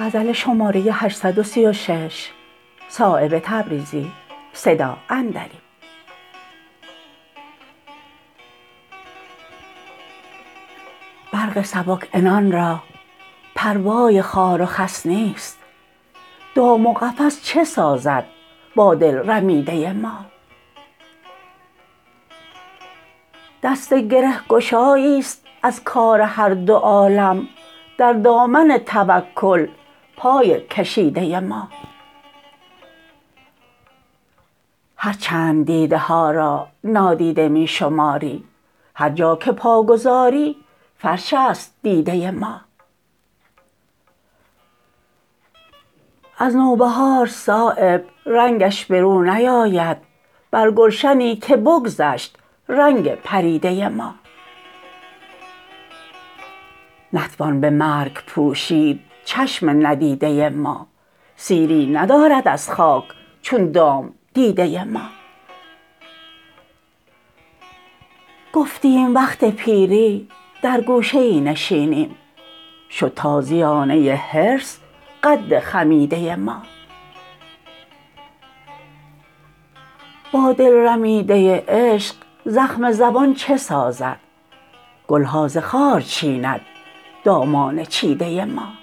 برق سبک عنان را پروای خار و خس نیست. دام و قفس چه سازد با دل رمیده ما. دست گره گشایی است از کار هر دو عالم در دامن توکل پای کشیده ما. هر چند دیده ها را نادیده می شماری، هر جا که پا گذاری فرش است دیده ما. از نوبهار صایب رنگش به رو نیاید بر گلشنی که بگذشت رنگ پریده ما. نتوان به مرگ پوشید چشم ندیده ما، سیری ندارد از خاک چون دام دیده ما. گفتیم وقت پیری در گوشه ای نشینیم، شد تازیانه حرص قد خمیده ما. با دل رمیده عشق زخم زبان چه سازد، گلها ز خار چیند دامان چیده ما.